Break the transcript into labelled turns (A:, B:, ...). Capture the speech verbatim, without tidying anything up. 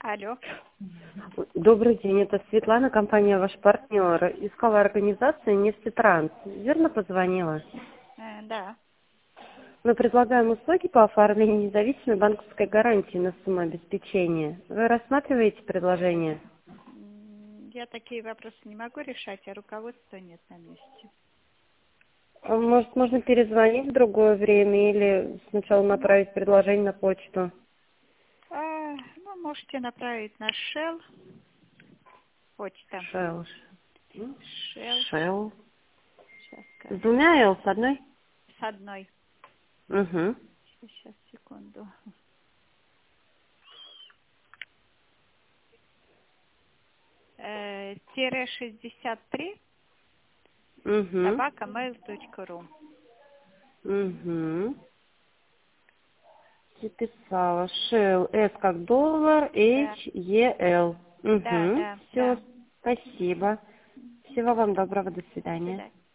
A: Алло.
B: Добрый день, это Светлана, компания «Ваш партнер». Искала организацию «Нефтетранс». Верно позвонила?
A: Э, да.
B: Мы предлагаем услуги по оформлению независимой банковской гарантии на сумму обеспечения. Вы рассматриваете предложение?
A: М, Я такие вопросы не могу решать, а руководства нет на месте.
B: А Может, можно перезвонить в другое время или сначала
A: Ну,
B: направить предложение на почту?
A: а, ну, можете направить на Shell, почта.
B: Шелл.
A: Shell,
B: Шелл.
A: сейчас
B: С
A: скажу.
B: двумя «л», с одной?
A: С одной.
B: Угу.
A: Сейчас, секунду. Э, тире шестьдесят три
B: Угу.
A: собака mail точка ру.
B: Угу. Записала. Shell. S как доллар,
A: Да,
B: H, E, L.
A: да,
B: Угу.
A: да,
B: Все.
A: да.
B: Спасибо. Всего вам доброго. До
A: До
B: свидания.
A: свидания.